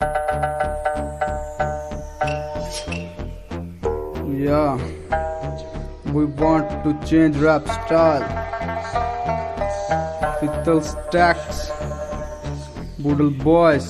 Yeah, we want to change rap style. Pittal Stacks, Boodle Boys.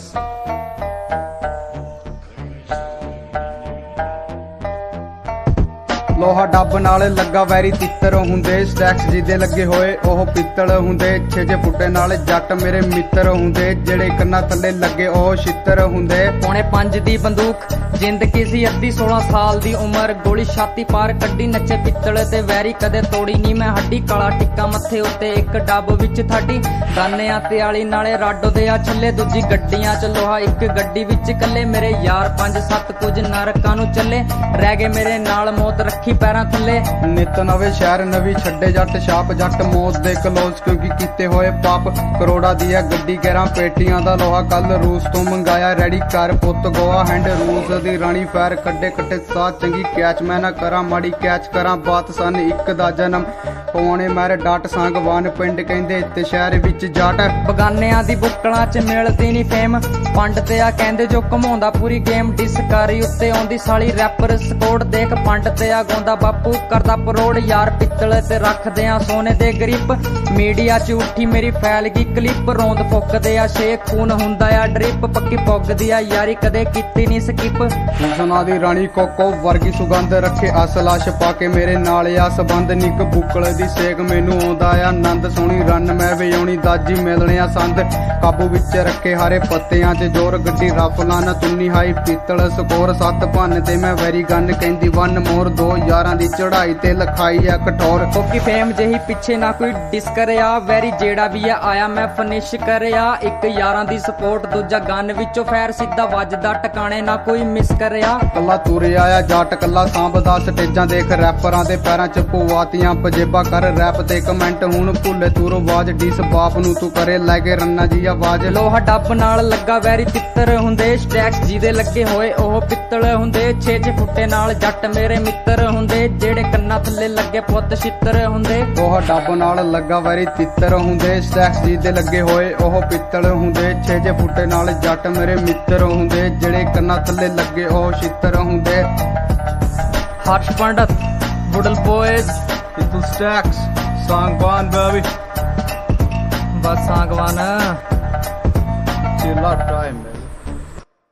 ਲੋਹਾ ਡੱਬ ਨਾਲ ਲੱਗਾ ਵੈਰੀ ਤਿੱਤਰ ਹੁੰਦੇ, ਸਟੈਕਸ ਜਿਹਦੇ ਲੱਗੇ ਹੋਏ ਉਹ ਪਿੱਤਲ ਹੁੰਦੇ। 6 ਫੁੱਟੇ ਨਾਲ ਜੱਟ ਮੇਰੇ ਮਿੱਤਰ ਹੁੰਦੇ, ਜਿਹੜੇ ਕੰਨਾਂ ਥੱਲੇ ਲੱਗੇ ਉਹ ਛਿੱਤਰ ਹੁੰਦੇ। ਪੌਣੇ 5 ਦੀ ਬੰਦੂਕ ਜ਼ਿੰਦਗੀ ਸੀ ਅੱਧੀ, 16 ਸਾਲ ਦੀ ਉਮਰ, ਗੋਲੀ ਛਾਤੀ ਪਾਰ ਕੱਢੀ, ਨੱਚੇ ਪਿੱਤਲ ਤੇ ਵੈਰੀ ਕਦੇ ਤੋੜੀ ਨਹੀਂ ਮੈਂ ਹੱਡੀ। ਕਾਲਾ ਟਿੱਕਾ ਮੱਥੇ ਉੱਤੇ ਇੱਕ ਡੱਬ ਵਿੱਚ ਥਾਟੀ, ਦਾਨਿਆਂ ਤੇ ਆਲੀ ਨਾਲੇ ਰਾਡੋ ਦੇ ਆ ਛੱਲੇ, ਦੂਜੀ ਗੱਡੀਆਂ ਚ ਲੋਹਾ ਇੱਕ ਗੱਡੀ ਵਿੱਚ ਕੱਲੇ। ਮੇਰੇ ਯਾਰ 5-7 ਕੁਝ ਨਰਕਾਂ ਨੂੰ ਚੱਲੇ, ਰਹਿ ਗਏ ਮੇਰੇ ਨਾਲ ਮੌਤ ਰੱਖੀ ਪੈਰਾਂ ਥੱਲੇ। ਨਿਤ ਨਵੇਂ ਸ਼ਹਿਰ ਨਵੀਂ ਛੱਡੇ ਜੱਟ ਛਾਪ, ਜੱਟ ਮੌਤ ਦੇ ਕਲੋਜ਼ ਕਿਉਂਕਿ ਕੀਤੇ ਹੋਏ ਪਾਪ। ਕਰੋੜਾ ਦੀ ਆ ਗੱਡੀ 11 ਪੇਟੀਆਂ ਦਾ ਲੋਹਾ, ਕੱਲ ਰੂਸ ਤੋਂ ਮੰਗਾਇਆ ਰੈਡੀ ਕਰ ਪੁੱਤ ਗੋਆ ਹੈਂਡ। ਰੂਸ ਦੀ ਰਾਣੀ ਫੈਰ ਕੱਢੇ ਕੱਟੇ ਸਾਹ ਚੰਗੀ ਕੈਚ, ਮੈਂ ਨਾ ਕਰਾਂ ਮਾੜੀ ਕੈਚ ਕਰਾਂ ਬਾਤ। ਸਨ 1 ਦਾ ਜਨਮ ਪਵਾਉਣੇ ਮੈਰ ਡਾਟ ਸਾਂਗਵਾਨ, ਪਿੰਡ ਕਹਿੰਦੇ ਤੇ ਸ਼ਹਿਰ ਵਿੱਚ ਜਾਟ। ਬਗਾਨਿਆਂ ਦੀ ਬੁੱਕਲਾਂ ਚ ਮਿਲਦੀ ਨੀ ਫੇਮ, ਪੰਡ ਤੇ ਆ ਕਹਿੰਦੇ ਜੋ ਘਮਾਉਂਦਾ ਪੂਰੀ ਗੇਮ। ਡਿਸਕਾਰੀ ਉੱਤੇ ਆਉਂਦੀ ਸਾਲੀ ਰੈਪਰ ਸਕੋਡ, ਦੇਖ ਪੰਡ ਤੇ ਆ ਗਾਉਂਦਾ ਬਾਪੂ ਕਰਦਾ ਪਰੋੜ। ਯਾਰ ਪਿੱਤਲ ਤੇ ਰੱਖਦੇ ਆ ਸੋਨੇ ਦੇ ਗਰੀਬ, ਮੀਡੀਆ ਚ ਉੱਠੀ ਮੇਰੀ ਫੈਲ ਗਈ ਕਲਿੱਪ। ਰੋਂਦ ਫੁੱਕਦੇ ਆ ਸ਼ੇਖ ਖੂਨ ਹੁੰਦਾ ਆ ਡ੍ਰਿਪ, ਪੱਕੀ ਪੁੱਗਦੀ ਆ ਯਾਰੀ ਕਦੇ ਕੀਤੀ ਨੀ ਸਕਿਪ। ਹੁਸਨਾ ਦੀ ਰਾਣੀ ਕੋਕੋ ਵਰਗੀ ਸੁਗੰਧ ਰੱਖੇ ਅਸਲਾ ਛਪਾ ਕੇ ਮੇਰੇ ਨਾਲ ਆ ਸਬੰਧ। ਨਿੱਕ ਬੁੱਕਲ ਦੀ ਸੇਕ ਮੈਨੂੰ ਆਉਂਦਾ ਆ ਆਨੰਦ, ਸੋਹਣੀ ਰਨ ਮੈਂ ਵਜਾਉਣੀ ਦਾਜੀ ਮਿਲਣੇ ਆ ਸੰਦ। ਕਾਬੂ ਵਿੱਚ ਰੱਖੇ ਹਾਰੇ ਪੱਤਿਆਂ 'ਚ ਜ਼ੋਰ, ਗੱਡੀ ਰਫਲਾਂ ਨਾ ਤੁੰਨੀ ਹਾਈ ਪਿੱਤਲ ਸਕੋਰ। 7 ਭੰਨ ਤੇ ਮੈਂ ਵੈਰੀ ਗਨ ਕਹਿੰਦੀ 1 ਮੋਰ, 2 ਯਾਰਾਂ ਦੀ ਚੜਾਈ ਤੇ ਲਖਾਈ ਆ ਕਠੋਰ। ਕੋਕੀ ਫੇਮ ਜਹੀ ਪਿੱਛੇ ਨਾ ਕੋਈ ਡਿਸ ਕਰਿਆ, ਵੈਰੀ ਜਿਹੜਾ ਵੀ ਆ ਆਇਆ ਮੈਂ ਫਿਨਿਸ਼ ਕਰਿਆ। ਇੱਕ ਯਾਰਾਂ ਦੀ ਸਪੋਰਟ, ਦੂਜਾ ਗਨ ਵਿੱਚੋਂ ਫੈਰ ਸਿੱਧਾ ਵੱਜਦਾ ਟਿਕਾਣੇ ਨਾ ਕੋਈ ਮਿਸ ਕਰਿਆ। ਕੱਲਾ ਤੁਰਿਆ ਆ ਜੱਟ ਕੱਲਾ ਸਾਂਭਦਾ ਸਟੇਜਾਂ, ਦੇਖ ਰੈਪਰਾਂ ਦੇ ਪੈਰਾਂ 'ਚ ਪਵਾਤੀਆਂ ਪਜੇਬਾਂ। ਕਰ ਰੈਪ ਤੇ ਕਮੈਂਟ ਹੁਣ ਭੁੱਲੇ ਤੂਰੋਂ ਆਵਾਜ਼, ਡੀਸ ਬਾਪ ਨੂੰ ਤੂੰ ਕਰੇ ਲੈ ਕੇ ਰੰਨਾ ਜੀ ਆਵਾਜ਼। ਲੋਹਾ ਡੱਬ ਨਾਲ ਲੱਗਾ ਵੈਰੀ ਤਿੱਤਰ ਹੁੰਦੇ, ਸਟੈਕਸ ਜਿਹਦੇ ਲੱਗੇ ਹੋਏ ਉਹ ਪਿੱਤਲ ਹੁੰਦੇ। 6 ਫੁੱਟੇ ਨਾਲ ਜੱਟ ਮੇਰੇ ਮਿੱਤਰ ਹੁੰਦੇ, ਜਿਹੜੇ ਕੰਨਾਂ ਥੱਲੇ ਲੱਗੇ ਪੁੱਤ ਛਿੱਤਰ ਹੁੰਦੇ। ਲੋਹਾ ਡੱਬ ਨਾਲ ਲੱਗਾ ਵੈਰੀ ਤਿੱਤਰ ਹੁੰਦੇ, ਸਟੈਕਸ ਜਿਹਦੇ ਲੱਗੇ ਹੋਏ ਉਹ ਪਿੱਤਲ ਹੁੰਦੇ। 6 ਫੁੱਟੇ ਨਾਲ ਜੱਟ ਮੇਰੇ ਮਿੱਤਰ ਹੁੰਦੇ, ਜਿਹੜੇ ਕੰਨਾਂ ਥੱਲੇ ਲੱਗੇ ਉਹ ਛਿੱਤਰ ਹੁੰਦੇ। ਹਰਸ਼ ਪੰਡਤ, ਬੁਡਲ ਬॉयਜ਼, ਪਿੱਤਲ ਸਟੈਕਸ, ਸਾਂਗਵਾਨ ਬੇਬੀ, ਬਸ ਸਾਂਗਵਾਨ ਚਿੱਲਾ ਟਾਈਮ।